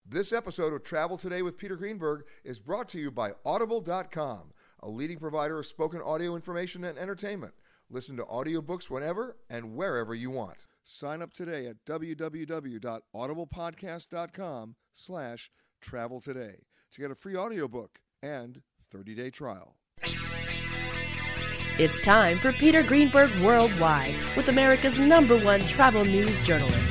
This episode of Travel Today with Peter Greenberg is brought to you by Audible.com, a leading provider of spoken audio information and entertainment. Listen to audiobooks whenever and wherever you want. Sign up today at www.audiblepodcast.com/travel today to get a free audiobook and 30-day trial. It's time for Peter Greenberg Worldwide with America's #1 travel news journalist.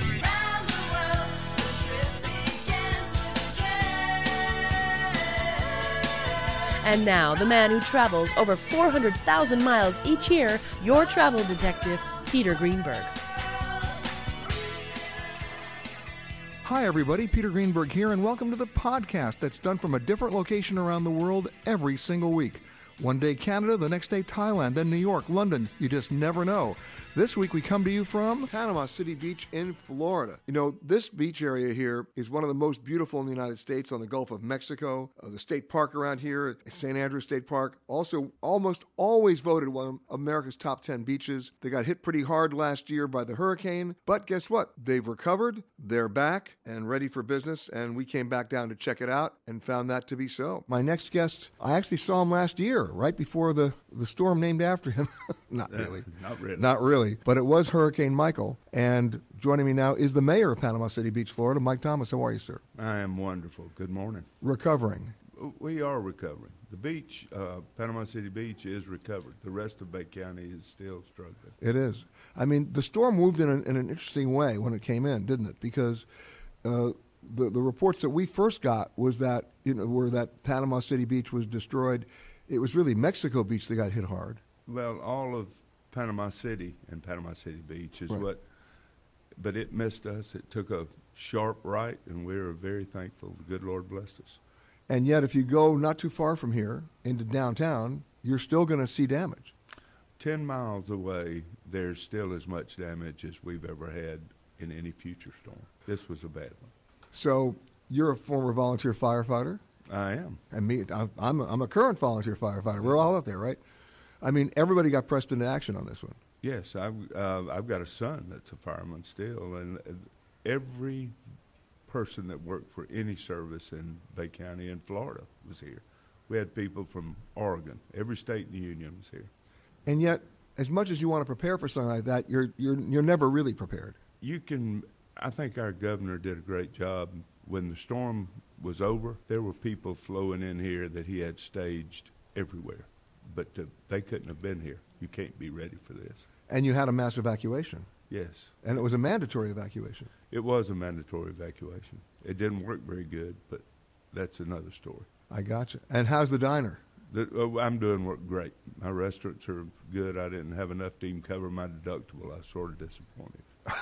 And now, the man who travels over 400,000 miles each year, your travel detective, Peter Greenberg. Hi, everybody. Peter Greenberg here, and welcome to the podcast that's done from a different location around the world every single week. One day Canada, the next day Thailand, then New York, London. You just never know. This week we come to you from Panama City Beach in Florida. You know, this beach area here is one of the most beautiful in the United States on the Gulf of Mexico. The state park around here, St. Andrews State Park, also almost always voted one of America's top 10 beaches. They got hit pretty hard last year by the hurricane, but guess what? They've recovered, they're back and ready for business, and we came back down to check it out and found that to be so. My next guest, I actually saw him last year, right before the storm named after him. Not really. Not really. But it was Hurricane Michael. And joining me now is the mayor of Panama City Beach, Florida, Mike Thomas. How are you, sir? I am wonderful. Good morning. Recovering. We are recovering. The beach, Panama City Beach, is recovered. The rest of Bay County is still struggling. It is. I mean, the storm moved in an interesting way when it came in, didn't it? Because the reports that we first got was that, where that Panama City Beach was destroyed, it was really Mexico Beach that got hit hard. Well, all of Panama City and Panama City Beach is right. But it missed us. It took a sharp right, and we are very thankful. The good Lord blessed us. And yet, if you go not too far from here into downtown, you're still going to see damage. 10 miles away, there's still as much damage as we've ever had in any future storm. This was a bad one. So you're a former volunteer firefighter? I am. And me, I'm a current volunteer firefighter. We're all out there, right? I mean, everybody got pressed into action on this one. Yes, I've got a son that's a fireman still, and every person that worked for any service in Bay County in Florida was here. We had people from Oregon. Every state in the union was here. And yet, as much as you want to prepare for something like that, you're never really prepared. I think our governor did a great job. When the storm was over, there were people flowing in here that he had staged everywhere. But they couldn't have been here. You can't be ready for this. And you had a mass evacuation. Yes. And it was a mandatory evacuation. It was a mandatory evacuation. It didn't work very good, but that's another story. I gotcha. And how's the diner? I'm doing work great. My restaurants are good. I didn't have enough to even cover my deductible. I was sort of disappointed.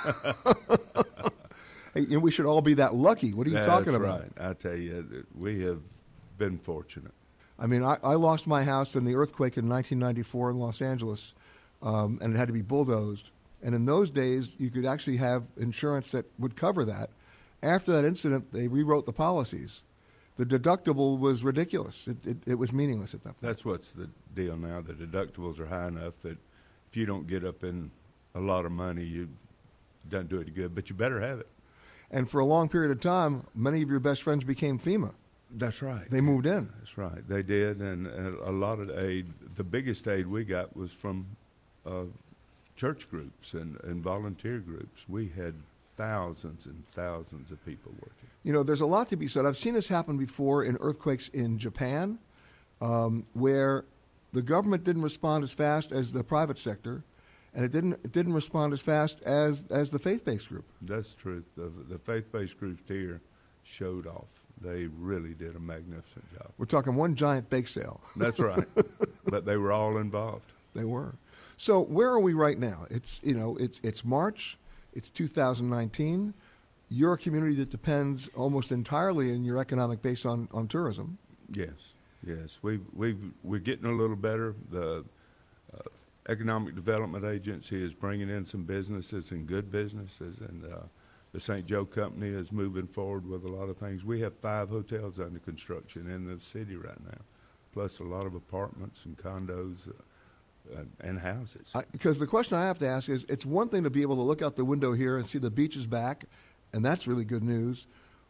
Hey, we should all be that lucky. What are you talking about? That's right. I tell you, we have been fortunate. I mean, I lost my house in the earthquake in 1994 in Los Angeles, and it had to be bulldozed. And in those days, you could actually have insurance that would cover that. After that incident, they rewrote the policies. The deductible was ridiculous. It was meaningless at that point. That's what's the deal now. The deductibles are high enough that if you don't get up in a lot of money, you don't do it good, but you better have it. And for a long period of time, many of your best friends became FEMA. That's right. They moved in. That's right. They did, and a lot of aid, the biggest aid we got was from church groups and volunteer groups. We had thousands and thousands of people working. You know, there's a lot to be said. I've seen this happen before in earthquakes in Japan, where the government didn't respond as fast as the private sector, and it didn't respond as fast as the faith-based group. That's the truth. The faith-based groups here showed off. They really did a magnificent job. We're talking one giant bake sale. That's right. But they were all involved. They were. So where are we right now? It's March. It's 2019. You're a community that depends almost entirely in your economic base on tourism. Yes. We're getting a little better. The Economic Development Agency is bringing in some businesses and good businesses, and the St. Joe Company is moving forward with a lot of things. We have 5 hotels under construction in the city right now, plus a lot of apartments and condos and houses. Because the question I have to ask is, it's one thing to be able to look out the window here and see the beach is back, and that's really good news.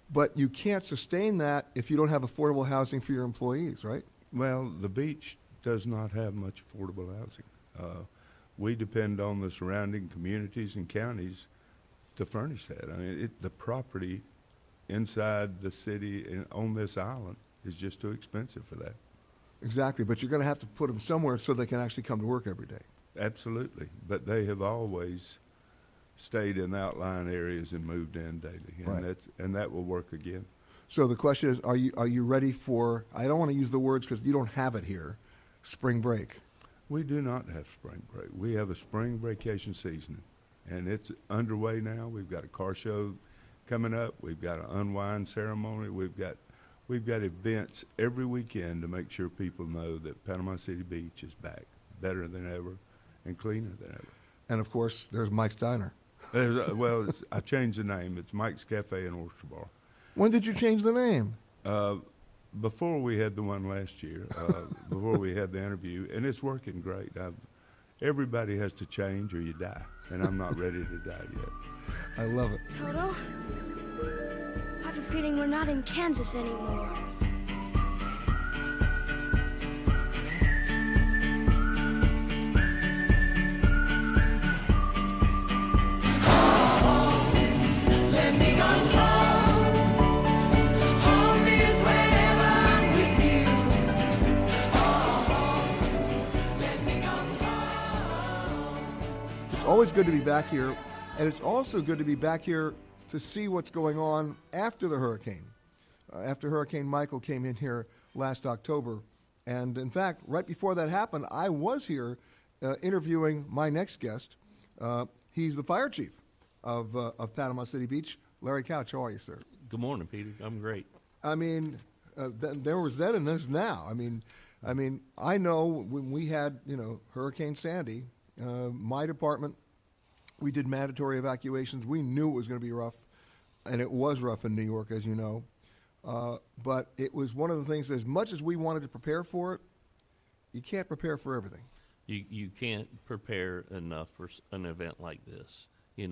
But you can't sustain that if you don't have affordable housing for your employees, right? Well, the beach does not have much affordable housing. We depend on the surrounding communities and counties to furnish that. I mean, the property inside the city and on this island is just too expensive for that. Exactly, but you're going to have to put them somewhere so they can actually come to work every day. Absolutely, but they have always stayed in outlying areas and moved in daily, and Right. that will work again. So the question is, are you ready for, I don't want to use the words because you don't have it here, spring break? We do not have spring break. We have a spring vacation season, and it's underway now. We've got a car show coming up. We've got an unwind ceremony. We've got events every weekend to make sure people know that Panama City Beach is back, better than ever and cleaner than ever. And of course, there's Mike's Diner. I changed the name. It's Mike's Cafe and Oyster Bar. When did you change the name? Before we had the one last year, before we had the interview, and it's working great. Everybody has to change or you die, and I'm not ready to die yet. I love it. Toto, I have a feeling we're not in Kansas anymore. It's always good to be back here, and it's also good to be back here to see what's going on after the hurricane. After Hurricane Michael came in here last October, and in fact, right before that happened, I was here interviewing my next guest. He's the fire chief of Panama City Beach, Larry Couch. How are you, sir? Good morning, Peter. I'm great. I mean, there was then and there's now. I mean, I know when we had, Hurricane Sandy, my department, we did mandatory evacuations. We knew it was going to be rough, and it was rough in New York, as you know. But it was one of the things, as much as we wanted to prepare for it, you can't prepare for everything. You can't prepare enough for an event like this.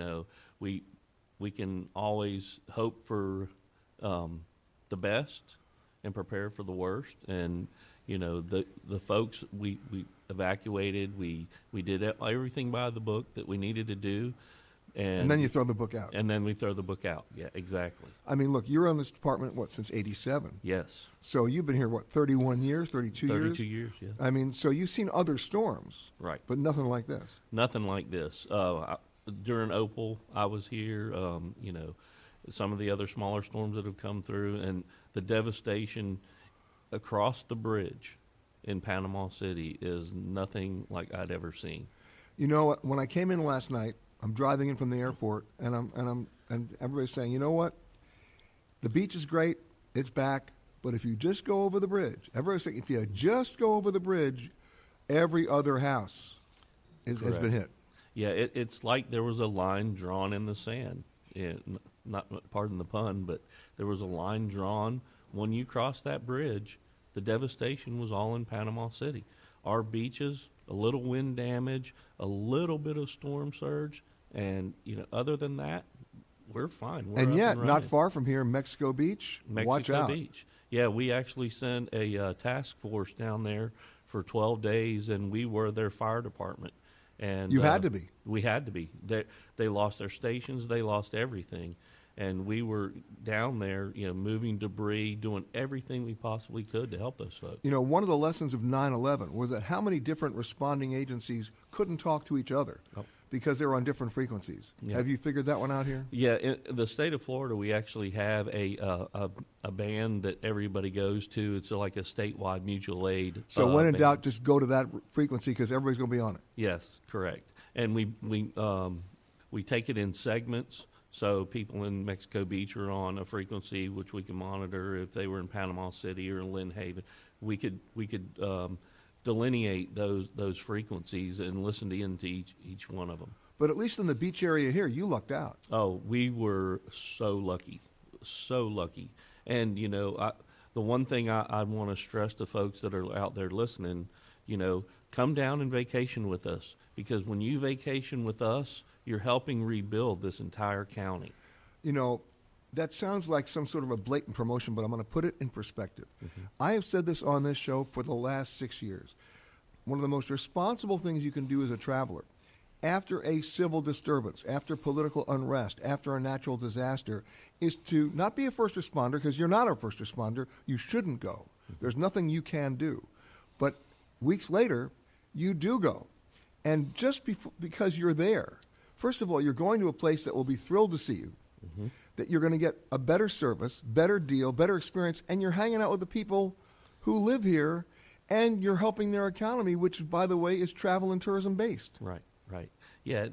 We can always hope for the best and prepare for the worst. And the folks we evacuated, we did everything by the book that we needed to do. And then you throw the book out. And then we throw the book out. Yeah, exactly. I mean, look, you're on this department, since 87? Yes. So you've been here, 31 years, 32 years? 32 years, yeah. I mean, so you've seen other storms. Right. But nothing like this. Nothing like this. During Opal, I was here, some of the other smaller storms that have come through, and the devastation across the bridge in Panama City is nothing like I'd ever seen. When I came in last night, I'm driving in from the airport, and everybody's saying, you know what? The beach is great, it's back, but if you just go over the bridge, everybody's saying, if you just go over the bridge, every other house has been hit. Yeah, it's like there was a line drawn in the sand. Not pardon the pun, but there was a line drawn. When you cross that bridge, the devastation was all in Panama City. Our beaches, a little wind damage, a little bit of storm surge, and other than that, we're fine. We're and up yet, and not running. far from here, Mexico Beach. Watch out. Beach. Yeah, we actually sent a task force down there for 12 days, and we were their fire department. And you had to be. We had to be. They lost their stations. They lost everything. And we were down there, moving debris, doing everything we possibly could to help those folks. One of the lessons of 9/11 was that how many different responding agencies couldn't talk to each other because they were on different frequencies. Yeah. Have you figured that one out here? Yeah, in the state of Florida, we actually have a band that everybody goes to. It's like a statewide mutual aid. So when in band. doubt, just go to that frequency because everybody's going to be on it. Yes, correct. And we take it in segments. So people in Mexico Beach are on a frequency which we can monitor. If they were in Panama City or in Lynn Haven, we could delineate those frequencies and listen into each one of them. But at least in the beach area here, you lucked out. Oh, we were so lucky. And the one thing I want to stress to folks that are out there listening, come down and vacation with us, because when you vacation with us, you're helping rebuild this entire county. that sounds like some sort of a blatant promotion, but I'm going to put it in perspective. I have said this on this show for the last 6 years. One of the most responsible things you can do as a traveler, after a civil disturbance, after political unrest, after a natural disaster, is to not be a first responder, because you're not a first responder. You shouldn't go. There's nothing you can do. But weeks later, you do go. And just because you're there, first of all, you're going to a place that will be thrilled to see you, that you're going to get a better service, better deal, better experience, and you're hanging out with the people who live here, and you're helping their economy, which, by the way, is travel and tourism based. Right. Yeah,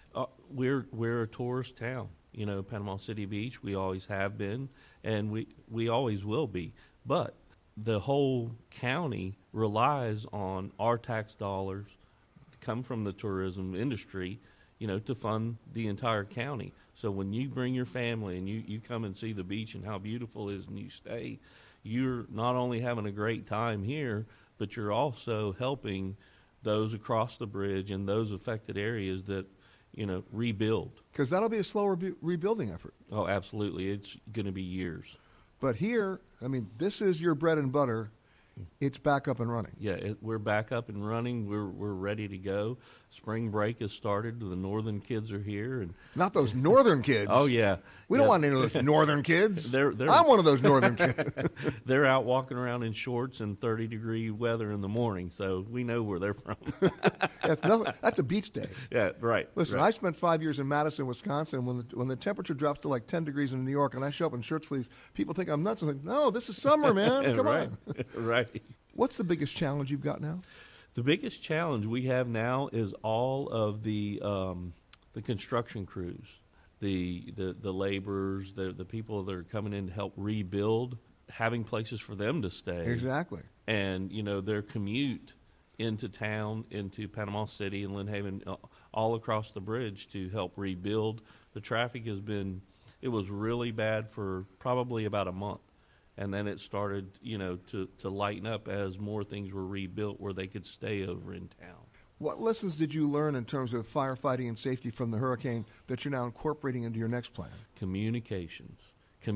we're a tourist town. You know, Panama City Beach, we always have been, and we always will be. But the whole county relies on our tax dollars to come from the tourism industry, you know, to fund the entire county. So when you bring your family and you come and see the beach and how beautiful it is and you stay, you're not only having a great time here, but you're also helping those across the bridge and those affected areas that, you know, rebuild. Because that'll be a slower rebuilding effort. Oh, absolutely. It's going to be years. But here, I mean, this is your bread and butter. It's back up and running. Yeah, we're back up and running. We're ready to go. Spring break has started. The northern kids are here, and not those northern kids. Oh yeah, we don't want any of those northern kids. They're I'm one of those northern kids. They're out walking around in shorts in 30-degree weather in the morning, so we know where they're from. That's a beach day. Yeah, right. Listen, right. I spent 5 years in Madison, Wisconsin. When the temperature drops to like 10 degrees in New York, and I show up in shirt sleeves, people think I'm nuts. I'm like, no, this is summer, man. Come on. Right. What's the biggest challenge you've got now? The biggest challenge we have now is all of the construction crews, the laborers, the people that are coming in to help rebuild, having places for them to stay. Exactly. And, you know, their commute into town, into Panama City and Lynn Haven, all across the bridge to help rebuild. The traffic it was really bad for probably about a month. And then it started, you know, to lighten up as more things were rebuilt where they could stay over in town. What lessons did you learn in terms of firefighting and safety from the hurricane that you're now incorporating into your next plan? Communications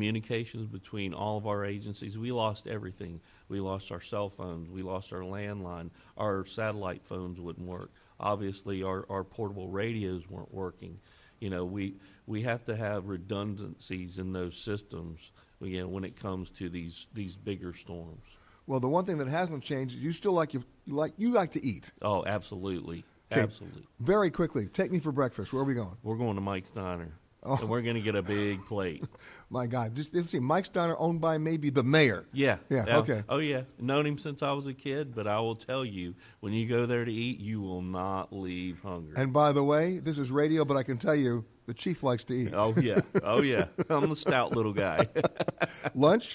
between all of our agencies. We lost everything. We lost our cell phones. We lost our landline. Our satellite phones wouldn't work. Obviously, our portable radios weren't working. You know, we have to have redundancies in those systems, you know, when it comes to these bigger storms. Well, the one thing that hasn't changed is you still like to eat. Oh, absolutely. Okay. Absolutely. Very quickly, take me for breakfast. Where are we going? We're going to Mike's Diner. Oh. And we're going to get a big plate. My God. Let's see. Mike's Diner, owned by maybe the mayor. Yeah. Okay. Oh, yeah. Known him since I was a kid, but I will tell you, when you go there to eat, you will not leave hungry. And by the way, this is radio, but I can tell you, the chief likes to eat. Oh, yeah. Oh, yeah. I'm a stout little guy. Lunch,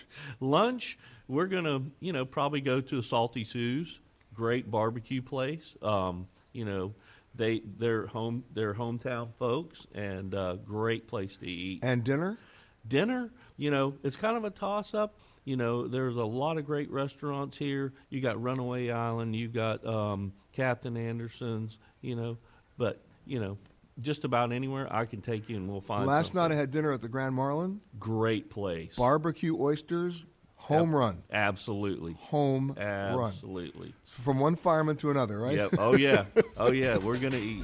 we're going to, you know, probably go to a Salty Sue's, great barbecue place. You know, they're hometown folks, and great place to eat. and dinner. Dinner, you know, it's kind of a toss-up. You know, there's a lot of great restaurants here. You got Runaway Island, you got Captain Anderson's, you know, but, you know, just about anywhere I can take you and we'll find Last something. night I had dinner at the Grand Marlin. Great place. Barbecue oysters, home run. Absolutely. Home run. Absolutely. From one fireman to another, right? Yep. Oh, yeah. Oh, yeah. We're going to eat.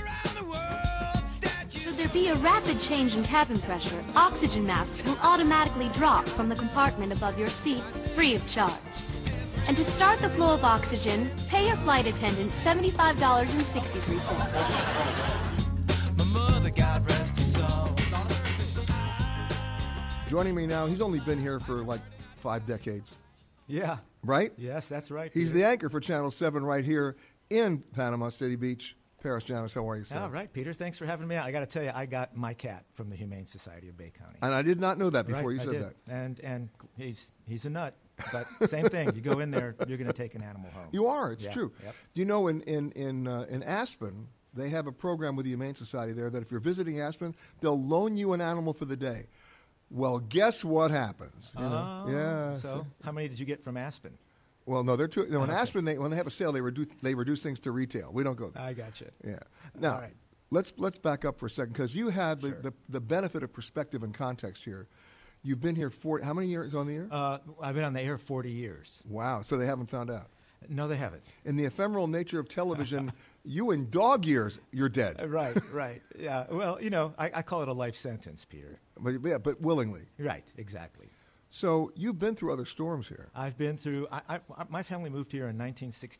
Should there be a rapid change in cabin pressure, oxygen masks will automatically drop from the compartment above your seat, free of charge. And to start the flow of oxygen, pay your flight attendant $75.63. My mother, God rest her soul. Joining me now, he's only been here for like 5 decades, Yeah. right? Yes, that's right. He's Peter. the anchor for Channel 7 right here in Panama City Beach. Paris Janis, how are you, sir? All right, Peter. Thanks for having me out. I got to tell you, I got my cat from the Humane Society of Bay County. And I did not know that before Right, you I said did. that. And he's a nut, but same thing. You go in there, you're going to take an animal home. You are. It's Yeah, true. yep. Do you know in Aspen, they have a program with the Humane Society there that if you're visiting Aspen, they'll loan you an animal for the day. Well, guess what happens? You know? Oh, Yeah. So, how many did you get from Aspen? Well, no, they're too. No, in Okay. Aspen, when they have a sale, they reduce things to retail. We don't go there. I got you. Yeah. Now, All right. Let's back up for a second, because you had Sure. the benefit of perspective and context here. You've been here how many years on the air? I've been on the air 40 years. Wow, so they haven't found out. No, they haven't. In the ephemeral nature of television, you in dog years, you're dead. Right. Yeah. Well, I call it a life sentence, Peter. But willingly. Right. Exactly. So you've been through other storms here. I've been through. My family moved here in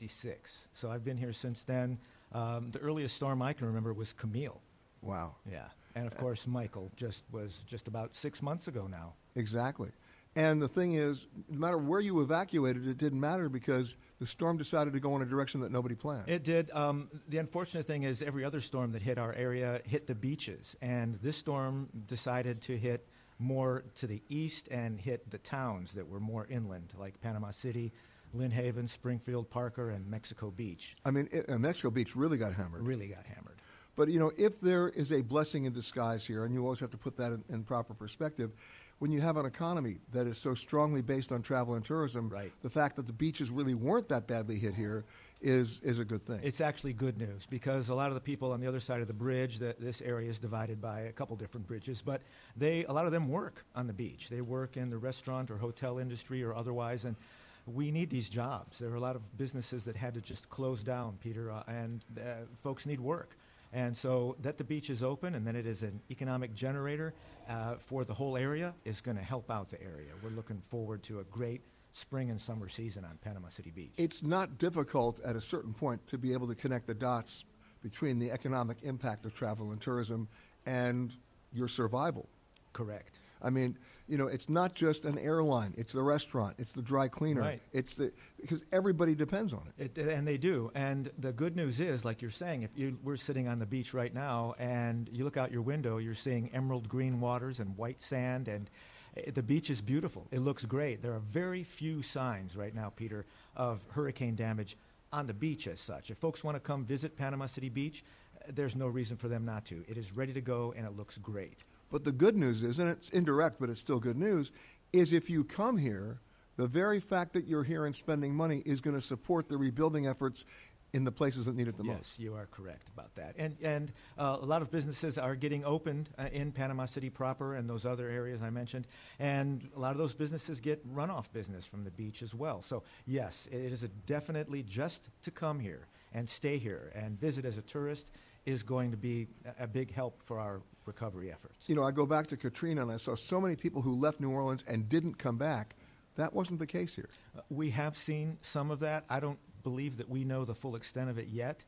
1966, so I've been here since then. The earliest storm I can remember was Camille. Wow. Yeah, and of course Michael was just about 6 months ago now. Exactly. And the thing is, no matter where you evacuated, it didn't matter because the storm decided to go in a direction that nobody planned. It did. The unfortunate thing is every other storm that hit our area hit the beaches, and this storm decided to hit more to the east and hit the towns that were more inland, like Panama City, Lynn Haven, Springfield, Parker, and Mexico Beach. I mean, Mexico Beach really got hammered. Really got hammered. But, if there is a blessing in disguise here, and you always have to put that in proper perspective, when you have an economy that is so strongly based on travel and tourism, Right. the fact that the beaches really weren't that badly hit here is a good thing. It's actually good news because a lot of the people on the other side of the bridge, this area is divided by a couple different bridges, but a lot of them work on the beach. They work in the restaurant or hotel industry or otherwise, and we need these jobs. There are a lot of businesses that had to just close down, Peter, and folks need work. And so that the beach is open and then it is an economic generator for the whole area is going to help out the area. We're looking forward to a great spring and summer season on Panama City Beach. It's not difficult at a certain point to be able to connect the dots between the economic impact of travel and tourism and your survival. Correct. I mean, it's not just an airline. It's the restaurant. It's the dry cleaner. Right. Because everybody depends on it. And they do. And the good news is, like you're saying, we're sitting on the beach right now and you look out your window, you're seeing emerald green waters and white sand, and the beach is beautiful. It looks great. There are very few signs right now, Peter, of hurricane damage on the beach as such. If folks want to come visit Panama City Beach, there's no reason for them not to. It is ready to go and it looks great. But the good news is, and it's indirect, but it's still good news, is if you come here, the very fact that you're here and spending money is going to support the rebuilding efforts in the places that need it the most. Yes, you are correct about that. And a lot of businesses are getting opened in Panama City proper and those other areas I mentioned. And a lot of those businesses get runoff business from the beach as well. So, yes, it is definitely just to come here and stay here and visit as a tourist is going to be a big help for our recovery efforts. I go back to Katrina and I saw so many people who left New Orleans and didn't come back. That wasn't the case here. We have seen some of that. I don't believe that we know the full extent of it yet,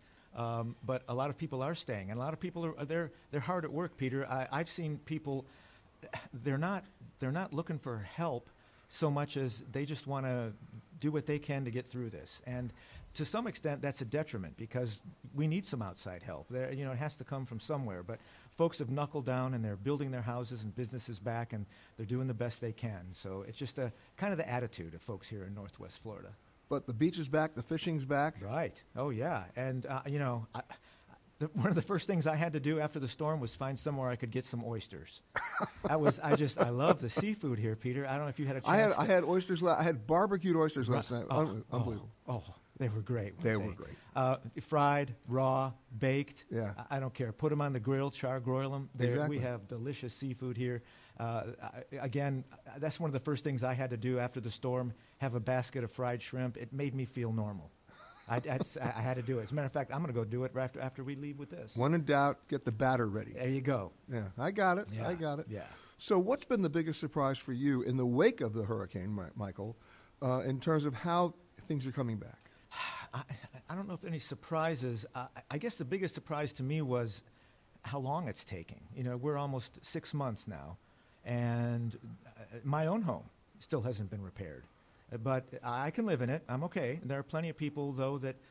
but a lot of people are staying, and a lot of people they're hard at work, Peter. I've seen people, they're not looking for help so much as they just want to do what they can to get through this. And to some extent, that's a detriment because we need some outside help. It has to come from somewhere. But folks have knuckled down and they're building their houses and businesses back, and they're doing the best they can. So it's just kind of the attitude of folks here in Northwest Florida. But the beach is back, the fishing's back. Right. Oh, yeah. And, one of the first things I had to do after the storm was find somewhere I could get some oysters. I love the seafood here, Peter. I don't know if you had a chance. I had oysters. I had barbecued oysters last night. Unbelievable. Oh, they were great. They were great. Fried, raw, baked. Yeah. I don't care. Put them on the grill, broil them. Exactly. We have delicious seafood here. Again, that's one of the first things I had to do after the storm, have a basket of fried shrimp. It made me feel normal. I had to do it. As a matter of fact, I'm going to go do it after we leave with this. When in doubt, get the batter ready. There you go. Yeah, I got it. Yeah. I got it. Yeah. So what's been the biggest surprise for you in the wake of the hurricane, Michael, in terms of how things are coming back? I don't know if any surprises. I guess the biggest surprise to me was how long it's taking. We're almost 6 months now, and my own home still hasn't been repaired. But I can live in it. I'm okay. There are plenty of people, though, that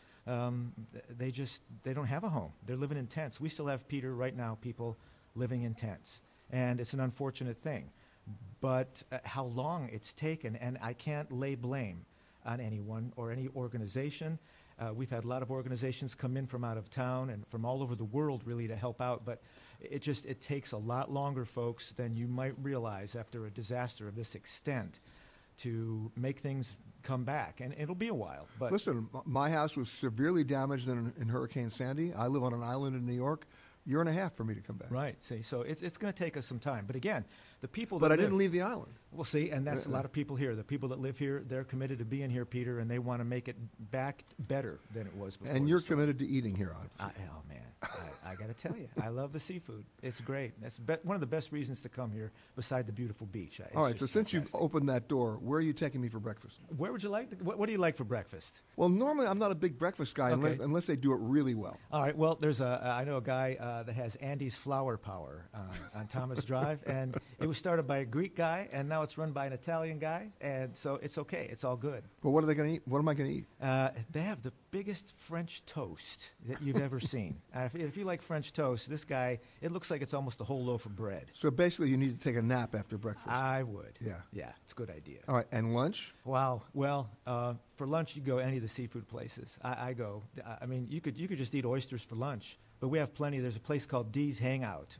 they don't have a home. They're living in tents. We still have, Peter, right now, people living in tents. And it's an unfortunate thing. But how long it's taken, and I can't lay blame on anyone or any organization. We've had a lot of organizations come in from out of town and from all over the world, really, to help out. But it takes a lot longer, folks, than you might realize after a disaster of this extent to make things come back, and it'll be a while. But listen, my house was severely damaged in Hurricane Sandy. I live on an island in New York. year and a half for me to come back. Right. See, so it's going to take us some time. But again, the people But that I didn't leave the island. Well, see, and that's a lot of people here. The people that live here, they're committed to being here, Peter, and they want to make it back better than it was before. And you're committed to eating here, obviously. Oh, man. I got to tell you, I love the seafood. It's great. That's one of the best reasons to come here, beside the beautiful beach. It's All right, so just since you've fantastic. opened that door, where are you taking me for breakfast? Where would you like? What do you like for breakfast? Well, normally I'm not a big breakfast guy Okay. unless they do it really well. All right. Well, I know a guy that has Andy's Flour Power on Thomas Drive, and it was started by a Greek guy, and now it's run by an Italian guy, and so it's okay. It's all good. But what are they going to eat? What am I going to eat? They have the biggest French toast that you've ever seen. If you like French toast, this guy, it looks like it's almost a whole loaf of bread. So basically, you need to take a nap after breakfast. I would. Yeah. Yeah, it's a good idea. All right, and lunch? Wow. Well, for lunch, you go any of the seafood places. I go. I mean, you could just eat oysters for lunch, but we have plenty. There's a place called Dee's Hangout,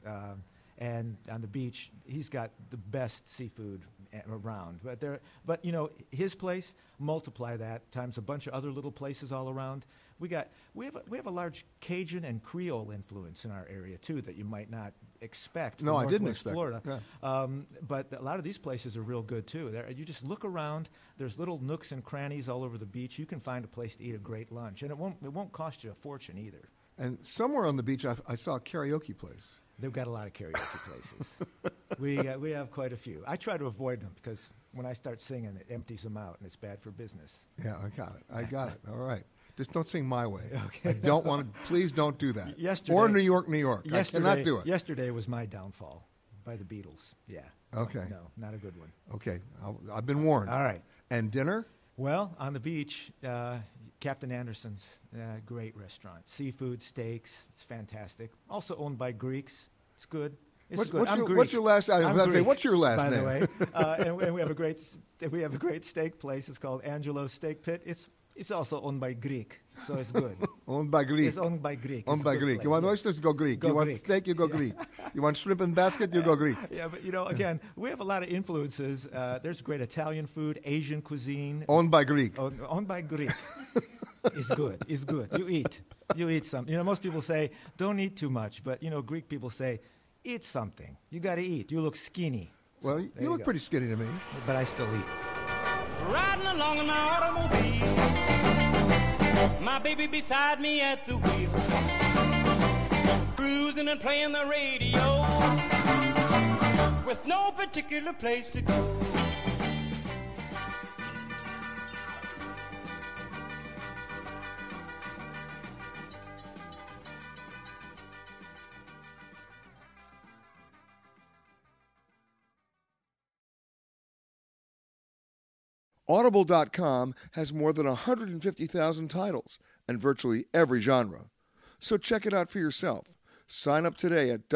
and on the beach, he's got the best seafood around. But you know, his place, multiply that times a bunch of other little places all around. We have a large Cajun and Creole influence in our area too that you might not expect. No, from I didn't Northwest expect Florida. it. Yeah. But a lot of these places are real good too. You just look around. There's little nooks and crannies all over the beach. You can find a place to eat a great lunch, and it won't cost you a fortune either. And somewhere on the beach, I saw a karaoke place. They've got a lot of karaoke places. We have quite a few. I try to avoid them because when I start singing, it empties them out, and it's bad for business. Yeah, I got it. All right. Just don't sing my way. Okay. I don't want to. Please don't do that. Yesterday- or New York, New York. I cannot do it. Yesterday was my downfall by the Beatles. Yeah. Okay. No, not a good one. Okay, I've been warned. All right. And dinner? Well, on the beach, Captain Anderson's, great restaurant. Seafood, steaks, it's fantastic. Also owned by Greeks. It's good. It's good. I'm Greek. What's your last? I was I'm about to say, Greek, what's your last by name? the way, and we have a great steak place. It's called Angelo's Steak Pit. It's also owned by Greek, so it's good. Owned by Greek. It's owned by Greek. Owned It's a by good Greek. place, You want yeah. oysters? Go Greek. Go you want Greek. steak? You go Greek. You want shrimp in basket? You go Greek. Yeah, but again, we have a lot of influences. There's great Italian food, Asian cuisine. Owned by Greek. Owned by Greek. It's good. It's good. You eat something. Most people say don't eat too much, but Greek people say eat something. You got to eat. You look skinny. Well, So, you there look go. pretty skinny to me. But I still eat. Riding along in my automobile, my baby beside me at the wheel, cruising and playing the radio, with no particular place to go. Audible.com has more than 150,000 titles and virtually every genre. So check it out for yourself. Sign up today at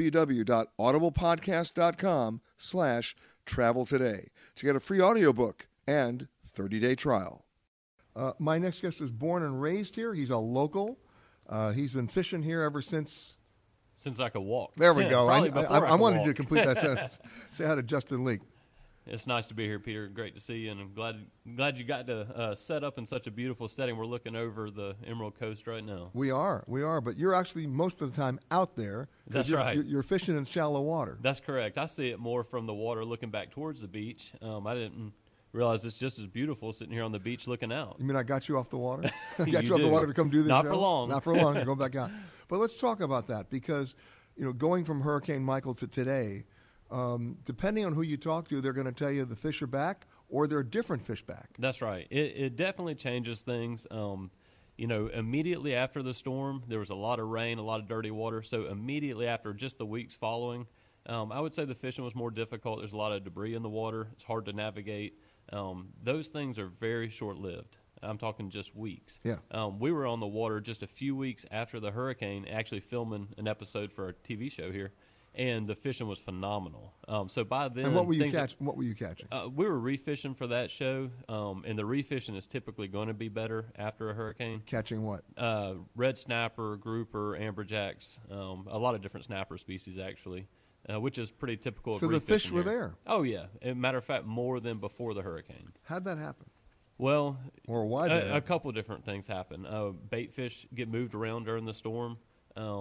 www.audiblepodcast.com/travel today to get a free audiobook and 30-day trial. My next guest was born and raised here. He's a local. He's been fishing here ever since. Since I could walk. There we go. Probably before I could wanted walk. you to complete that sentence. Say hi to Justin Leake. It's nice to be here, Peter. Great to see you, and I'm glad you got to set up in such a beautiful setting. We're looking over the Emerald Coast right now. We are, but you're actually most of the time out there. 'Cause That's you're, right. You're fishing in shallow water. That's correct. I see it more from the water looking back towards the beach. I didn't realize it's just as beautiful sitting here on the beach looking out. You mean I got you off the water? I got You you off the do. water to come do this Not show? for long. Not for long. You're going back out. But let's talk about that because, going from Hurricane Michael to today, depending on who you talk to, they're going to tell you the fish are back or there are different fish back. That's right. It definitely changes things. Immediately after the storm, there was a lot of rain, a lot of dirty water. So immediately after, just the weeks following, I would say the fishing was more difficult. There's a lot of debris in the water. It's hard to navigate. Those things are very short-lived. I'm talking just weeks. Yeah. We were on the water just a few weeks after the hurricane, actually filming an episode for a TV show here, and the fishing was phenomenal. So by then, And what were you things- catching? What were you catching? we were refishing for that show, and the refishing is typically going to be better after a hurricane. Catching what? Red snapper, grouper, amberjacks, a lot of different snapper species actually, which is pretty typical of So the fish refishing were here. there? Oh yeah, as a matter of fact, more than before the hurricane. How'd that happen? Well, Or why did that a happen? couple different things happen. Bait fish get moved around during the storm.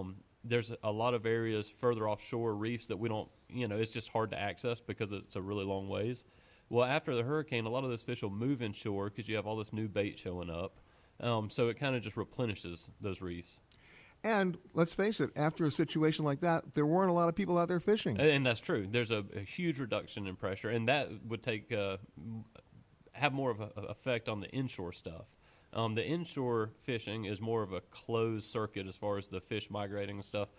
there's a lot of areas further offshore reefs that we don't, it's just hard to access because it's a really long ways. Well, after the hurricane, a lot of those fish will move inshore because you have all this new bait showing up. So it kind of just replenishes those reefs. And let's face it, after a situation like that, there weren't a lot of people out there fishing. And that's true. There's a huge reduction in pressure, and that would have more of an effect on the inshore stuff. The inshore fishing is more of a closed circuit as far as the fish migrating and stuff.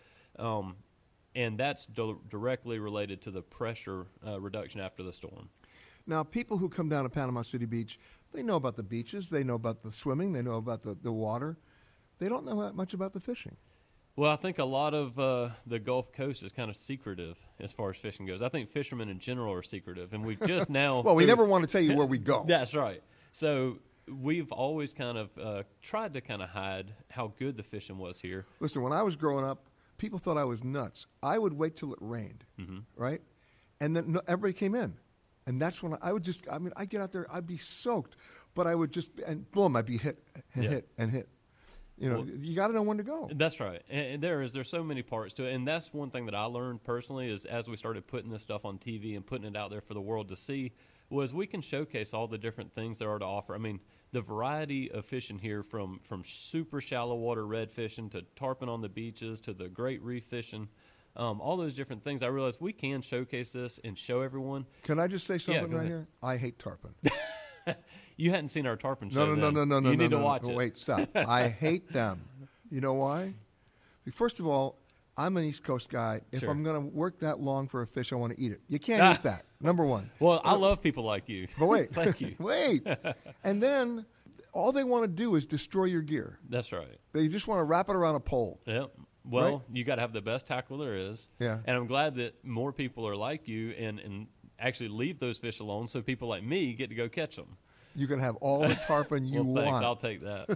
And that's directly related to the pressure reduction after the storm. Now, people who come down to Panama City Beach, they know about the beaches, they know about the swimming, they know about the water. They don't know that much about the fishing. Well, I think a lot of the Gulf Coast is kind of secretive as far as fishing goes. I think fishermen in general are secretive, and we just now... Well, we never want to tell you where we go. That's right. So we've always kind of tried to kind of hide how good the fishing was here. Listen, when I was growing up, people thought I was nuts. I would wait till it rained, right? And then everybody came in. And that's when I would just, I'd get out there, I'd be soaked, but I would just, and boom, I'd be hit and hit and hit. You got to know when to go. That's right. And there's so many parts to it. And that's one thing that I learned personally is as we started putting this stuff on TV and putting it out there for the world to see was we can showcase all the different things there are to offer. I mean, the variety of fishing here from super shallow water red fishing to tarpon on the beaches to the great reef fishing, all those different things. I realized we can showcase this and show everyone. Can I just say something right here? I hate tarpon. You hadn't seen our tarpon show. No. You need to watch it. Wait, stop. I hate them. You know why? First of all, I'm an East Coast guy. If I'm going to work that long for a fish, I want to eat it. You can't eat that, number one. Well, I love people like you. But wait. Thank you. Wait. And then all they want to do is destroy your gear. That's right. They just want to wrap it around a pole. Yep. Well, right? You got to have the best tackle there is. Yeah. And I'm glad that more people are like you and actually leave those fish alone so people like me get to go catch them. You can have all the tarpon you well, thanks. want. I'll take that.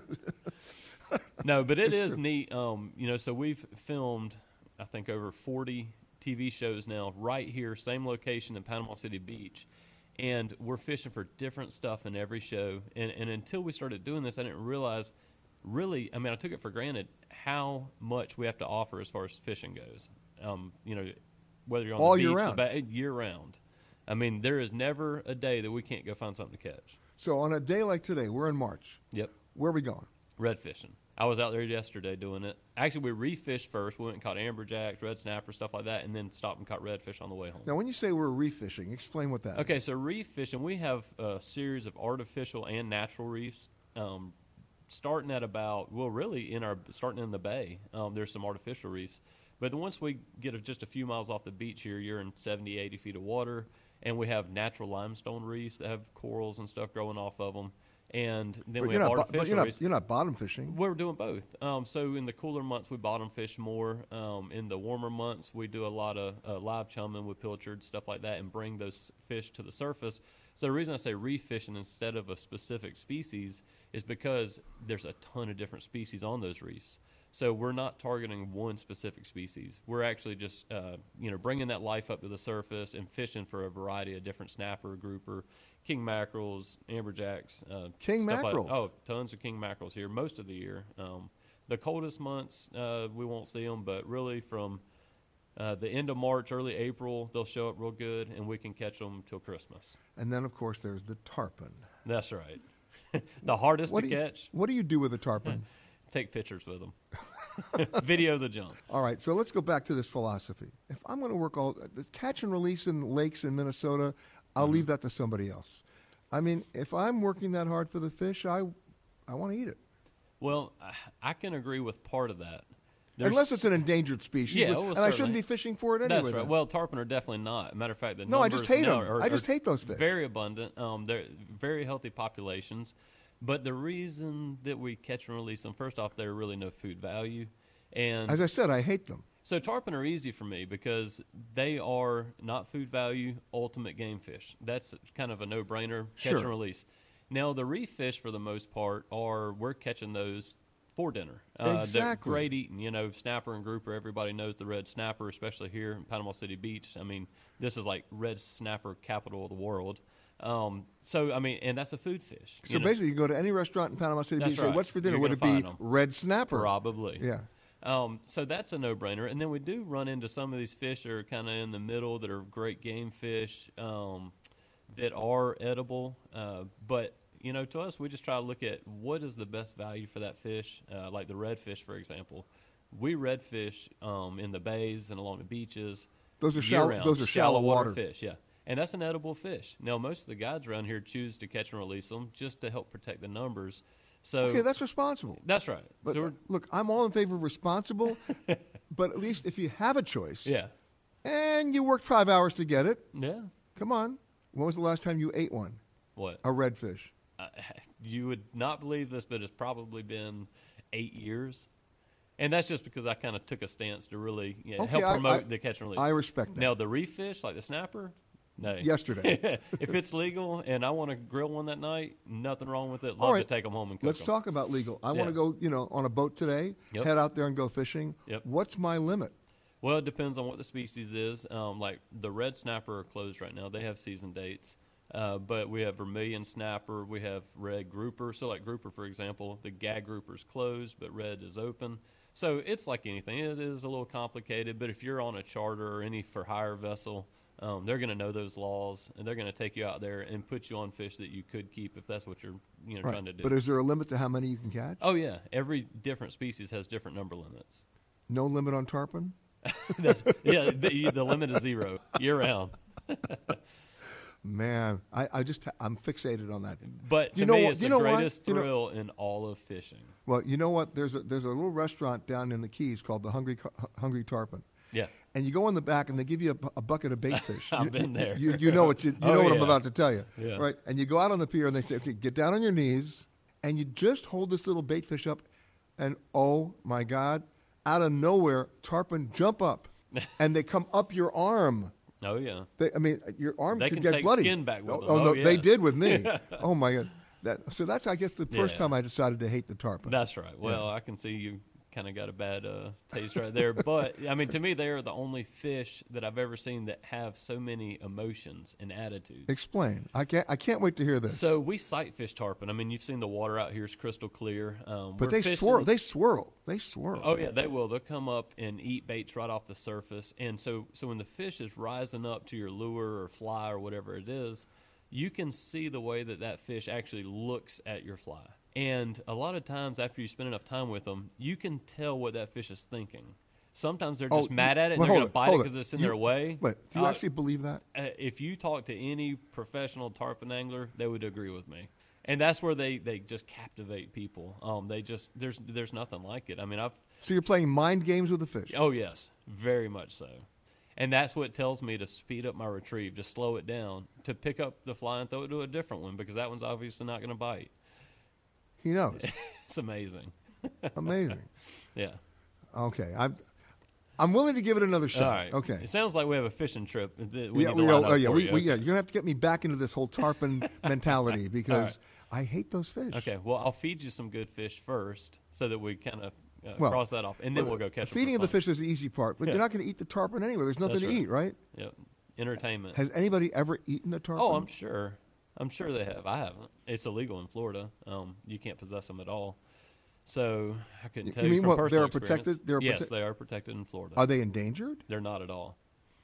No, but it is neat. So we've filmed, I think, over 40 TV shows now right here, same location in Panama City Beach. And we're fishing for different stuff in every show. And until we started doing this, I didn't realize really, I took it for granted how much we have to offer as far as fishing goes. Whether you're on all the beach, year round. Year round. There is never a day that we can't go find something to catch. So on a day like today, we're in March. Yep. Where are we going? Red fishing. I was out there yesterday doing it. Actually, we re-fished first. We went and caught amberjacks, red snapper, stuff like that, and then stopped and caught redfish on the way home. Now, when you say we're reef fishing, explain what that Okay, is. so reef fishing, we have a series of artificial and natural reefs. Starting at starting in the bay, there's some artificial reefs. But once we get just a few miles off the beach here, you're in 70, 80 feet of water, and we have natural limestone reefs that have corals and stuff growing off of them. And then we have artificial reefs. You're not bottom fishing. We're doing both. So in the cooler months, we bottom fish more. In the warmer months, we do a lot of live chumming with pilchard, stuff like that, and bring those fish to the surface. So the reason I say reef fishing instead of a specific species is because there's a ton of different species on those reefs. So we're not targeting one specific species. We're actually just, bringing that life up to the surface and fishing for a variety of different snapper, grouper, king mackerels, amberjacks. King mackerels? Tons of king mackerels here most of the year. The coldest months, we won't see them, but really from the end of March, early April, they'll show up real good, and we can catch them till Christmas. And then, of course, there's the tarpon. That's right. The hardest to catch. What do you do with the tarpon? Take pictures with them. Video the junk. All right, so let's go back to this philosophy. If I'm going to work the catch and release in lakes in Minnesota, I'll leave that to somebody else. If I'm working that hard for the fish, I want to eat it. Well, I can agree with part of that. Unless it's an endangered species. Yeah, and I shouldn't be fishing for it anyway. That's right. Then. Well, tarpon are definitely not. Matter of fact, the no, I numbers just hate them. are I just hate those fish. Very abundant. They're very healthy populations. But the reason that we catch and release them, first off, they're really no food value. And as I said, I hate them. So tarpon are easy for me because they are not food value, ultimate game fish. That's kind of a no-brainer, catch and release. Now, the reef fish, for the most part, we're catching those for dinner. Exactly. They're great eating. Snapper and grouper, everybody knows the red snapper, especially here in Panama City Beach. This is like red snapper capital of the world. And that's a food fish. So basically, you go to any restaurant in Panama City Beach and say, what's for dinner? Would it be red snapper? Probably. Yeah. So that's a no-brainer. And then we do run into some of these fish that are kind of in the middle that are great game fish that are edible. But, to us, we just try to look at what is the best value for that fish, like the redfish, for example. We redfish in the bays and along the beaches. Those are shallow water fish, yeah. And that's an edible fish. Now, most of the guides around here choose to catch and release them just to help protect the numbers. So okay, that's responsible. That's right. But So look, I'm all in favor of responsible, but at least if you have a choice, yeah, and you worked 5 hours to get it, yeah. come on. When was the last time you ate one? What? A redfish. You would not believe this, but it's probably been 8 years. And that's just because I kind of took a stance to really help promote the catch and release. I respect that. Now, the reef fish, like the snapper, no. Yesterday. If it's legal and I want to grill one that night, nothing wrong with it. All Love right. to take them home and cook Let's them. talk about legal. I want to go, on a boat today, Yep. head out there and go fishing. Yep. What's my limit? Well, it depends on what the species is. Like the red snapper are closed right now. They have season dates. But we have vermilion snapper. We have red grouper. So like grouper, for example, the gag grouper is closed, but red is open. So it's like anything. It is a little complicated, but if you're on a charter or any for-hire vessel, they're going to know those laws, and they're going to take you out there and put you on fish that you could keep if that's what you're trying to do. But is there a limit to how many you can catch? Oh, yeah. Every different species has different number limits. No limit on tarpon? The limit is 0 year-round. Man, I'm fixated on that. But to me, it's the greatest thrill in all of fishing. Well, you know what? There's a little restaurant down in the Keys called the Hungry Tarpon. Yeah. And you go in the back and they give you a bucket of bait fish. I've been there. You know what what I'm yeah. about to tell you, Yeah. right? And you go out on the pier and they say, okay, get down on your knees, and you just hold this little bait fish up, and oh my God, out of nowhere, tarpon jump up, and they come up your arm. Oh yeah. Your arm They could can get take bloody. skin back with them. No, yes. they did with me. Oh my God. That's I guess the first time I decided to hate the tarpon. That's right. Well, I can see you kind of got a bad taste right there. But to me, they are the only fish that I've ever seen that have so many emotions and attitudes. Explain. I can't wait to hear this. So we sight fish tarpon. You've seen the water out here is crystal clear. But they swirl. They swirl. Oh yeah, they will. They'll come up and eat baits right off the surface. And so when the fish is rising up to your lure or fly or whatever it is, you can see the way that fish actually looks at your fly. And a lot of times after you spend enough time with them, you can tell what that fish is thinking. Sometimes they're just mad at it and they're going to bite it because it's in their way. Wait, do you actually believe that? If you talk to any professional tarpon angler, they would agree with me. And that's where they just captivate people. There's nothing like it. So you're playing mind games with the fish? Oh, yes, very much so. And that's what tells me to speed up my retrieve, just slow it down, to pick up the fly and throw it to a different one because that one's obviously not going to bite. He knows. It's amazing. Amazing. Yeah. Okay. I'm willing to give it another shot. All right. Okay. It sounds like we have a fishing trip. You're You're going to have to get me back into this whole tarpon mentality because I hate those fish. Okay. Well, I'll feed you some good fish first so that we kind of cross that off, and then we'll go catch them. Feeding of the fish is the easy part, but you're not going to eat the tarpon anyway. There's nothing to eat, right? Yep. Entertainment. Has anybody ever eaten a tarpon? Oh, I'm sure. I'm sure they have. I haven't. It's illegal in Florida. You can't possess them at all. So I couldn't tell you from personal experience. Yes, they are protected in Florida. Are they endangered? They're not at all.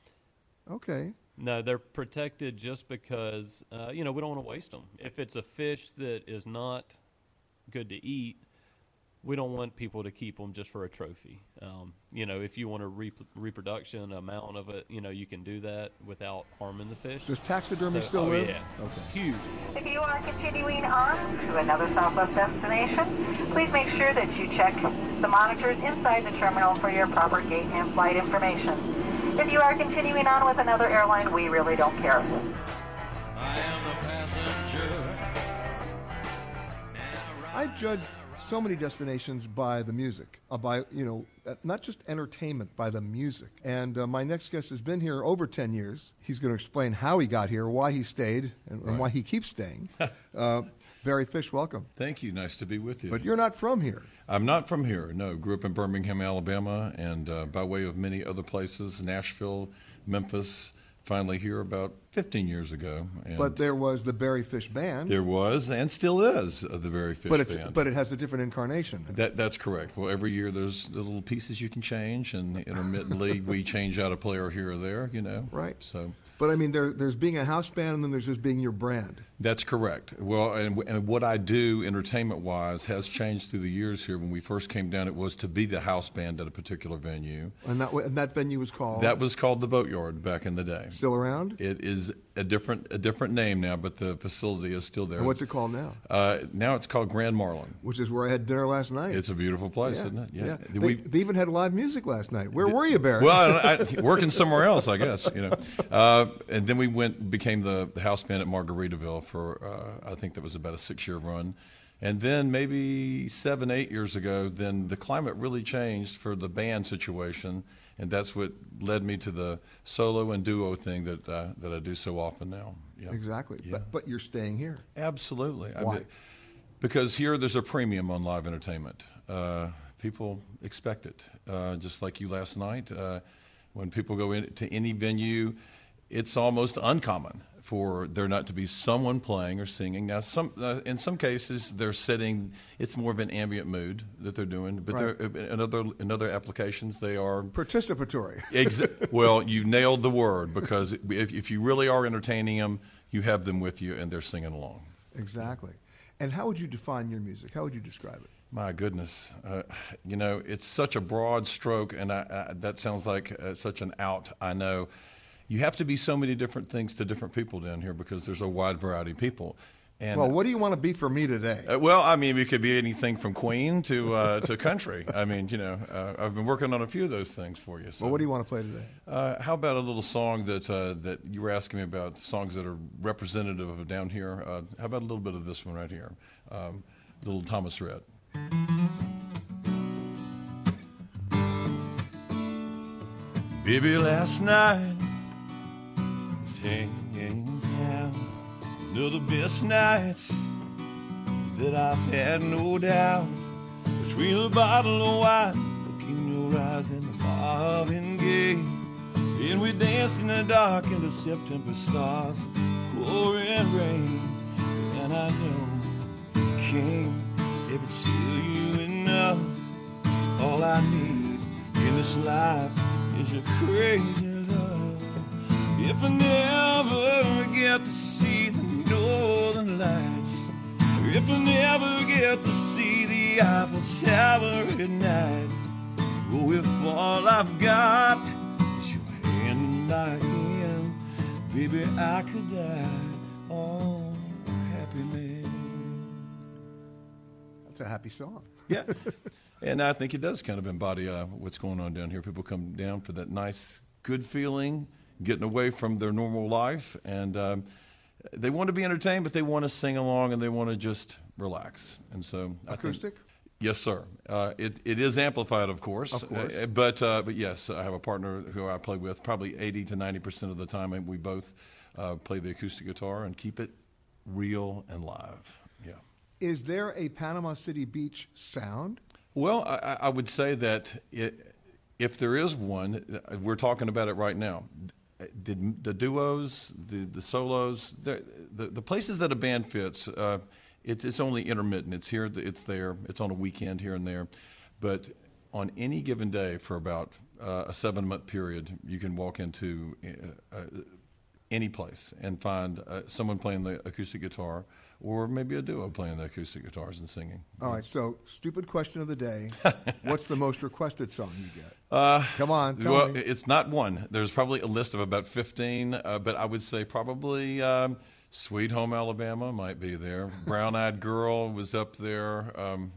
Okay. No, they're protected just because, we don't want to waste them. If it's a fish that is not good to eat, we don't want people to keep them just for a trophy. If you want a reproduction amount of it, you can do that without harming the fish. Does taxidermy still live? Yeah. Okay. Huge. If you are continuing on to another Southwest destination, please make sure that you check the monitors inside the terminal for your proper gate and flight information. If you are continuing on with another airline, we really don't care. I am the passenger. I judge so many destinations by the music, by not just entertainment, by the music. And my next guest has been here over 10 years. He's going to explain how he got here, why he stayed, and why he keeps staying. Barry Fish, welcome. Thank you. Nice to be with you. But you're not from here. I'm not from here, no. Grew up in Birmingham, Alabama, and by way of many other places, Nashville, Memphis, finally here about 15 years ago. And But there was the Berry Fish Band. there was, and still is, the Berry Fish Band. But it has a different incarnation. That's correct. Well, every year there's the little pieces you can change, and intermittently we change out a player here or there, Right. So. But I mean, there's being a house band, and then there's just being your brand. That's correct. Well, and what I do entertainment-wise has changed through the years here. When we first came down, it was to be the house band at a particular venue. And that venue was called? That was called the Boatyard back in the day. Still around? It is a different name now, but the facility is still there. And what's it called now? Now it's called Grand Marlin. Which is where I had dinner last night. It's a beautiful place, Yeah. isn't it? Yeah. They even had live music last night. Where were you, Barry? Well, working somewhere else, I guess. And then we became the house band at Margaritaville for I think that was about a 6-year run. And then maybe 7-8 years ago, then the climate really changed for the band situation, and that's what led me to the solo and duo thing that I do so often now. Yeah. Exactly. Yeah. But you're staying here. Absolutely. Why? Because here there's a premium on live entertainment. People expect it. Just like you last night, when people go into any venue, it's almost uncommon for there not to be someone playing or singing. Now, in some cases, they're sitting. It's more of an ambient mood that they're doing. But Right. in other applications, they are participatory. Well, you nailed the word, because if you really are entertaining them, you have them with you and they're singing along. Exactly. And how would you define your music? How would you describe it? My goodness, it's such a broad stroke, and that sounds like such an out. I know. You have to be so many different things to different people down here because there's a wide variety of people. And, well, what do you want to be for me today? Well, I mean, it could be anything from Queen to country. I mean, I've been working on a few of those things for you. So. Well, what do you want to play today? How about a little song that you were asking me about, songs that are representative of down here? How about a little bit of this one right here, little Thomas Rhett. Baby, last night was hands down one of the best nights that I've had, no doubt. Between a bottle of wine, look in your eyes, and the Marvin Gaye, and we danced in the dark into September stars, pouring rain. And I know you came if it's still you enough. All I need in this life is your crazy love. If I never get to see the northern lights, if I never get to see the Eiffel Tower at night, oh, if all I've got is your hand in my hand, baby, I could die. Oh, happy man. That's a happy song. Yeah. And I think it does kind of embody what's going on down here. People come down for that nice, good feeling, getting away from their normal life, and they want to be entertained, but they want to sing along and they want to just relax. And so, acoustic? Yes, sir. It is amplified, of course. Of course. But yes, I have a partner who I play with probably 80 to 90% of the time, and we both play the acoustic guitar and keep it real and live. Yeah. Is there a Panama City Beach sound? Well, I would say that if there is one, we're talking about it right now. The duos, the solos, the places that a band fits, it's only intermittent. It's here, it's there, it's on a weekend here and there. But on any given day for about a 7-month period, you can walk into any place and find someone playing the acoustic guitar, or maybe a duo playing the acoustic guitars and singing. All right, so stupid question of the day. What's the most requested song you get? Come on, tell me. It's not one. There's probably a list of about 15, but I would say probably Sweet Home Alabama might be there. Brown Eyed Girl was up there.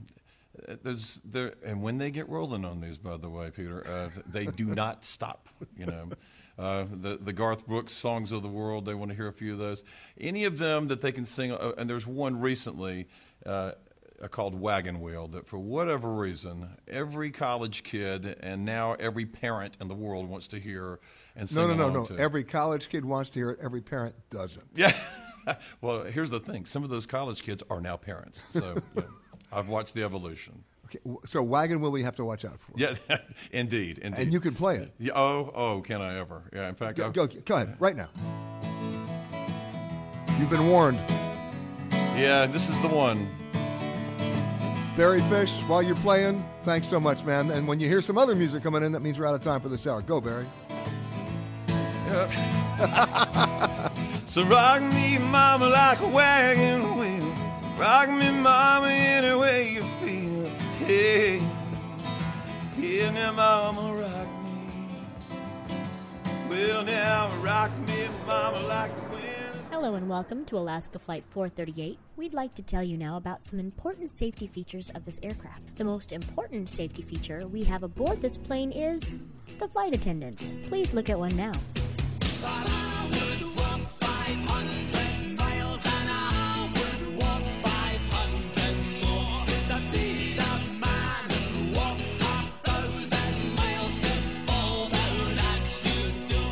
And when they get rolling on these, by the way, Peter, they do not stop, The Garth Brooks songs of the world, they want to hear a few of those. Any of them that they can sing, and there's one recently called Wagon Wheel that for whatever reason, every college kid and now every parent in the world wants to hear and sing along to. Every college kid wants to hear it, every parent doesn't. Yeah. Well, here's the thing. Some of those college kids are now parents, so I've watched the evolution. Okay, so Wagon Wheel we have to watch out for. Yeah, indeed. And you can play it. Yeah, oh, can I ever? Yeah, in fact, Go ahead, right now. You've been warned. Yeah, this is the one. Barry Fish, while you're playing, thanks so much, man. And when you hear some other music coming in, that means we're out of time for this hour. Go, Barry. So rock me, mama, like a wagon wheel. Rock me, mama, any way you feel. Hey, yeah, now, mama, rock me. Well, now, rock me, mama, like a wind. Hello and welcome to Alaska Flight 438. We'd like to tell you now about some important safety features of this aircraft. The most important safety feature we have aboard this plane is the flight attendants. Please look at one now. But I would walk 500 miles and I would walk 500 more to be the man who walks 1,000 miles to follow that you do.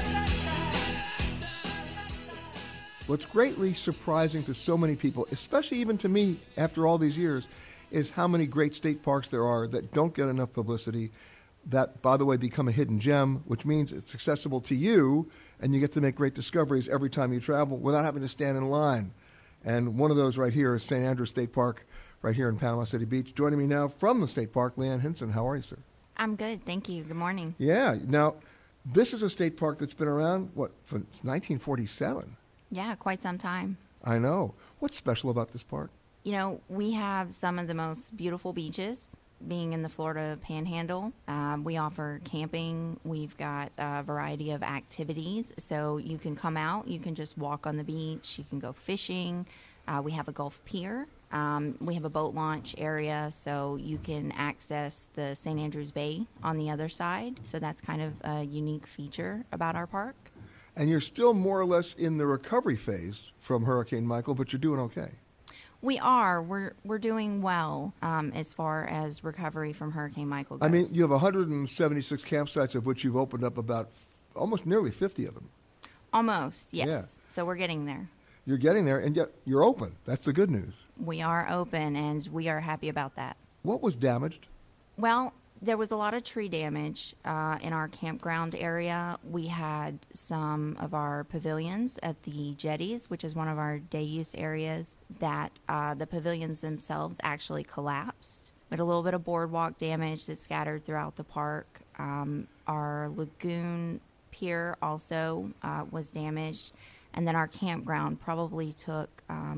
What's greatly surprising to so many people, especially even to me after all these years, is how many great state parks there are that don't get enough publicity, that, by the way, become a hidden gem, which means it's accessible to you, and you get to make great discoveries every time you travel without having to stand in line. And one of those right here is St. Andrews State Park right here in Panama City Beach. Joining me now from the state park, Leanne Hinson. How are you, sir? I'm good, thank you. Good morning. Yeah. Now, this is a state park that's been around, since 1947? Yeah, quite some time. I know. What's special about this park? You know, we have some of the most beautiful beaches, being in the Florida Panhandle. We offer camping. We've got a variety of activities. So you can come out, you can just walk on the beach, you can go fishing. We have a Gulf Pier. We have a boat launch area, so you can access the St. Andrews Bay on the other side. So that's kind of a unique feature about our park. And you're still more or less in the recovery phase from Hurricane Michael, but you're doing okay. We are. We're doing well as far as recovery from Hurricane Michael goes. I mean, you have 176 campsites, of which you've opened up about almost nearly 50 of them. Almost, yes. Yeah. So we're getting there. You're getting there, and yet you're open. That's the good news. We are open, and we are happy about that. What was damaged? Well, there was a lot of tree damage in our campground area. We had some of our pavilions at the jetties, which is one of our day use areas, that the pavilions themselves actually collapsed. We had a little bit of boardwalk damage that scattered throughout the park. Our lagoon pier also was damaged. And then our campground probably took,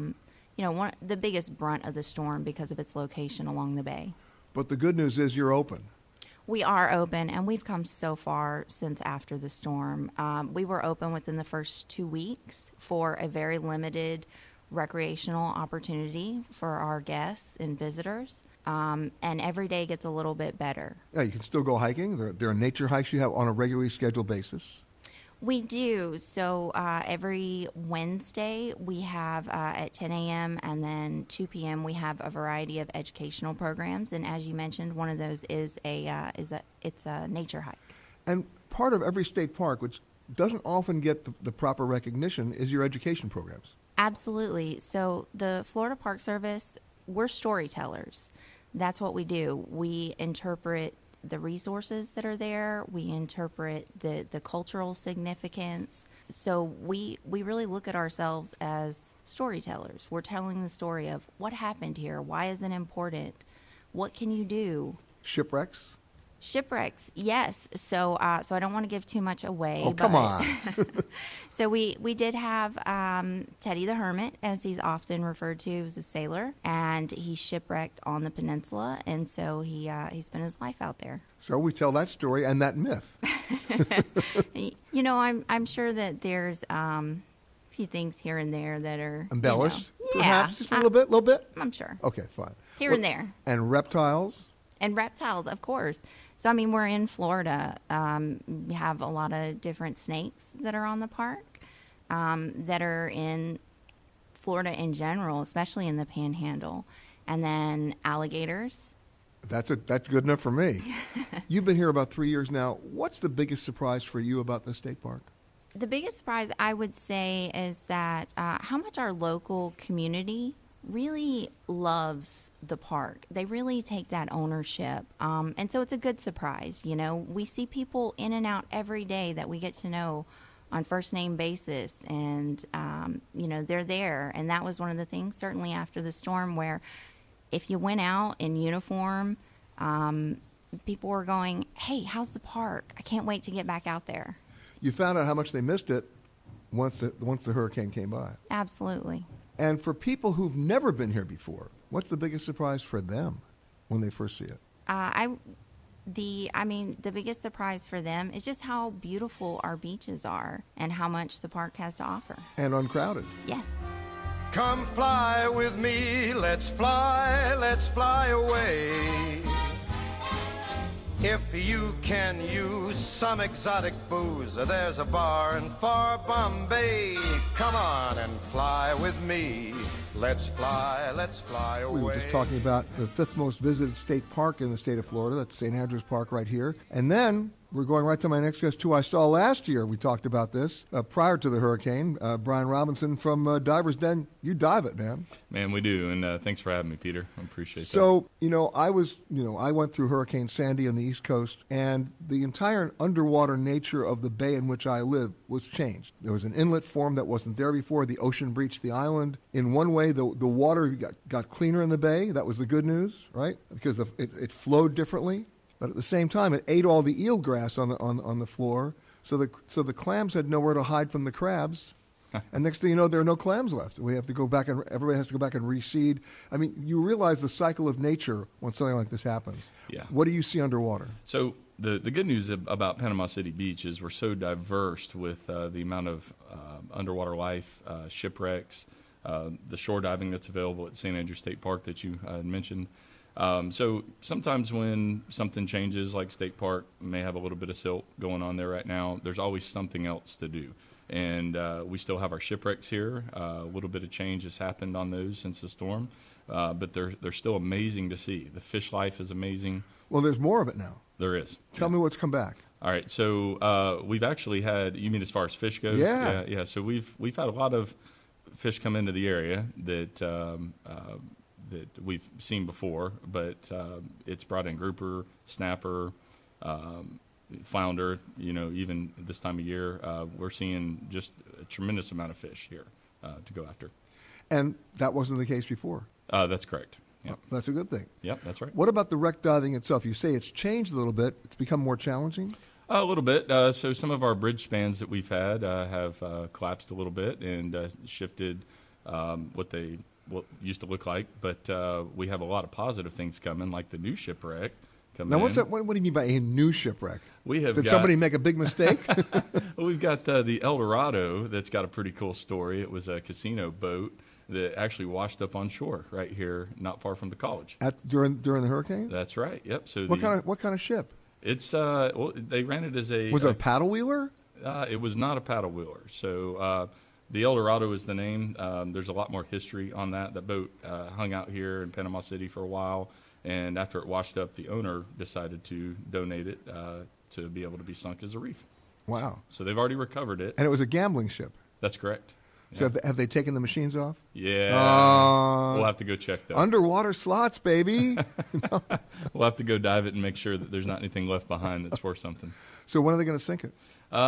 the biggest brunt of the storm because of its location along the bay. But the good news is you're open. We are open, and we've come so far since after the storm. We were open within the first 2 weeks for a very limited recreational opportunity for our guests and visitors, and every day gets a little bit better. Yeah, you can still go hiking. There are nature hikes you have on a regularly scheduled basis. We do. So every Wednesday we have at 10 a.m. and then 2 p.m. we have a variety of educational programs. And as you mentioned, one of those is a nature hike. And part of every state park, which doesn't often get the proper recognition, is your education programs. Absolutely. So the Florida Park Service, we're storytellers. That's what we do. We interpret the resources that are there. We interpret the cultural significance. So we really look at ourselves as storytellers. We're telling the story of what happened here, why is it important, what can you do. Shipwrecks? Shipwrecks, yes. So I don't want to give too much away. Oh, come on. So we did have Teddy the Hermit, as he's often referred to. He was a sailor, and he shipwrecked on the peninsula, and so he spent his life out there. So we tell that story and that myth. You know, I'm sure that there's a few things here and there that are embellished, yeah, perhaps just a little bit. I'm sure. Okay, fine. Here and there. And reptiles. And reptiles, of course. So, I mean, we're in Florida. We have a lot of different snakes that are on the park, that are in Florida in general, especially in the Panhandle. And then alligators. That's good enough for me. You've been here about 3 years now. What's the biggest surprise for you about the state park? The biggest surprise, I would say, is that how much our local community really loves the park. They really take that ownership. And so it's a good surprise. You know, we see people in and out every day that we get to know on first name basis, and, you know, they're there. And that was one of the things, certainly after the storm, where if you went out in uniform, people were going, hey, how's the park? I can't wait to get back out there. You found out how much they missed it once the hurricane came by. Absolutely. And for people who've never been here before, what's the biggest surprise for them when they first see it? The biggest surprise for them is just how beautiful our beaches are and how much the park has to offer. And uncrowded. Yes. Come fly with me, let's fly away. If you can use some exotic booze, there's a bar in far Bombay. Come on and fly with me. Let's fly away. We were just talking about the 5th most visited state park in the state of Florida. That's St. Andrews Park right here. And then we're going right to my next guest, who I saw last year. We talked about this prior to the hurricane. Brian Robinson from Divers Den. You dive it, man. Man, we do. And thanks for having me, Peter. I appreciate that. So, I went through Hurricane Sandy on the East Coast, and the entire underwater nature of the bay in which I live was changed. There was an inlet formed that wasn't there before. The ocean breached the island. In one way, the water got cleaner in the bay. That was the good news, right? Because it flowed differently. But at the same time, it ate all the eelgrass on the floor, so the clams had nowhere to hide from the crabs. And next thing you know, there are no clams left. We have to go back, and everybody has to go back and reseed. I mean, you realize the cycle of nature when something like this happens. Yeah. What do you see underwater? So the good news about Panama City Beach is we're so diverse with the amount of underwater life, shipwrecks, the shore diving that's available at St. Andrews State Park that you mentioned. So sometimes when something changes, like State Park may have a little bit of silt going on there right now, there's always something else to do. And we still have our shipwrecks here. A little bit of change has happened on those since the storm, but they're still amazing to see. The fish life is amazing. Well, there's more of it now. There is. Tell me what's come back. All right, so we've actually had, you mean as far as fish goes? Yeah. Yeah, so we've had a lot of fish come into the area that we've seen before, but it's brought in grouper, snapper, flounder. You know, even this time of year, we're seeing just a tremendous amount of fish here to go after. And that wasn't the case before. That's correct. Yep. That's a good thing. Yep, that's right. What about the wreck diving itself? You say it's changed a little bit. It's become more challenging? A little bit. So some of our bridge spans that we've had have collapsed a little bit and shifted what used to look like. But we have a lot of positive things coming, like the new shipwreck coming in. What's that? What do you mean by a new shipwreck? Did somebody make a big mistake? Well, we've got the El Dorado that's got a pretty cool story. It was a casino boat that actually washed up on shore right here, not far from the college. During the hurricane? That's right. Yep. So what kind of ship? It's they ran it as a. Was it a paddle wheeler? It was not a paddle wheeler. So the El Dorado is the name. There's a lot more history on that. The boat hung out here in Panama City for a while, and after it washed up, the owner decided to donate it to be able to be sunk as a reef. Wow. So they've already recovered it. And it was a gambling ship. That's correct. So have they taken the machines off? Yeah. We'll have to go check that. Underwater slots, baby. We'll have to go dive it and make sure that there's not anything left behind that's worth something. So when are they going to sink it?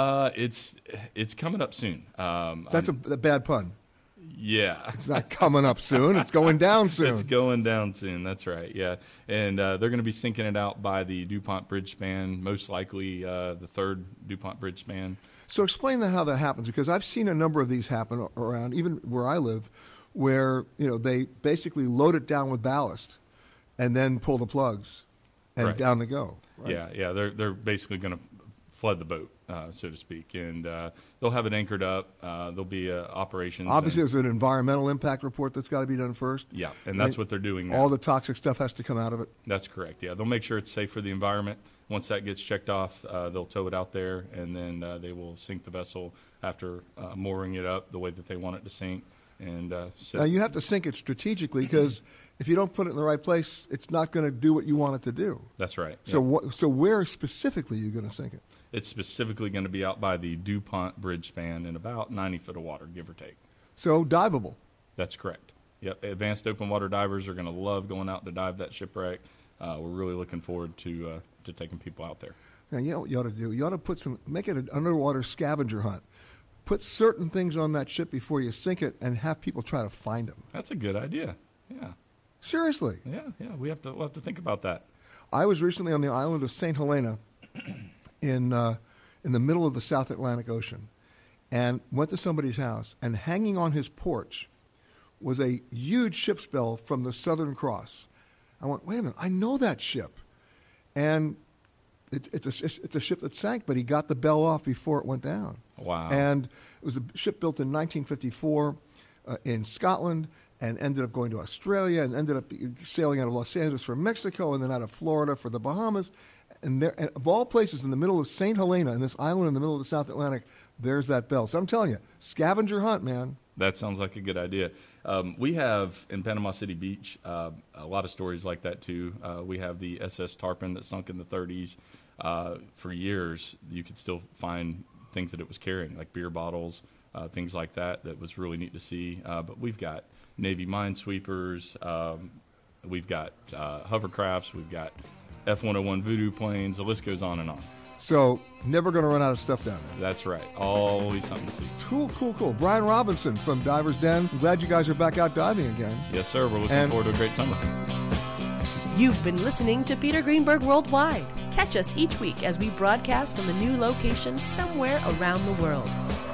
It's coming up soon. That's a bad pun. Yeah. It's not coming up soon. It's going down soon. It's going down soon. That's right. Yeah. And they're going to be sinking it out by the DuPont Bridge Span, most likely the third DuPont Bridge Span. So explain how that happens, because I've seen a number of these happen around, even where I live, where they basically load it down with ballast and then pull the plugs and down they go. Right? Yeah. They're basically going to flood the boat, so to speak, and they'll have it anchored up. There'll be operations. Obviously, there's an environmental impact report that's got to be done first. Yeah, and that's what they're doing now. All the toxic stuff has to come out of it. That's correct. Yeah, they'll make sure it's safe for the environment. Once that gets checked off, they'll tow it out there, and then they will sink the vessel after mooring it up the way that they want it to sink. And now you have to sink it strategically, because if you don't put it in the right place, it's not going to do what you want it to do. That's right. So so where specifically are you going to sink it? It's specifically going to be out by the DuPont Bridge Span in about 90 foot of water, give or take. So diveable. That's correct. Yep, advanced open water divers are going to love going out to dive that shipwreck. We're really looking forward to taking people out there. Now, you know what you ought to do? You ought to make it an underwater scavenger hunt. Put certain things on that ship before you sink it and have people try to find them. That's a good idea. Yeah. Seriously. Yeah. We'll have to think about that. I was recently on the island of St. Helena in the middle of the South Atlantic Ocean and went to somebody's house, and hanging on his porch was a huge ship's bell from the Southern Cross. I went, wait a minute, I know that ship. And it's a ship that sank, but he got the bell off before it went down. Wow. And it was a ship built in 1954 in Scotland, and ended up going to Australia, and ended up sailing out of Los Angeles for Mexico, and then out of Florida for the Bahamas. And there, of all places, in the middle of St. Helena, in this island in the middle of the South Atlantic, there's that bell. So I'm telling you, scavenger hunt, man. That sounds like a good idea. We have, in Panama City Beach, a lot of stories like that, too. We have the SS Tarpon that sunk in the 30s. For years, you could still find things that it was carrying, like beer bottles, things like that. That was really neat to see. But we've got Navy minesweepers, we've got hovercrafts, we've got F-101 Voodoo planes. The list goes on and on. So never going to run out of stuff down there. That's right. Always something to see. Cool. Brian Robinson from Divers Den. I'm glad you guys are back out diving again. Yes, sir. We're looking forward to a great summer. You've been listening to Peter Greenberg Worldwide. Catch us each week as we broadcast from a new location somewhere around the world.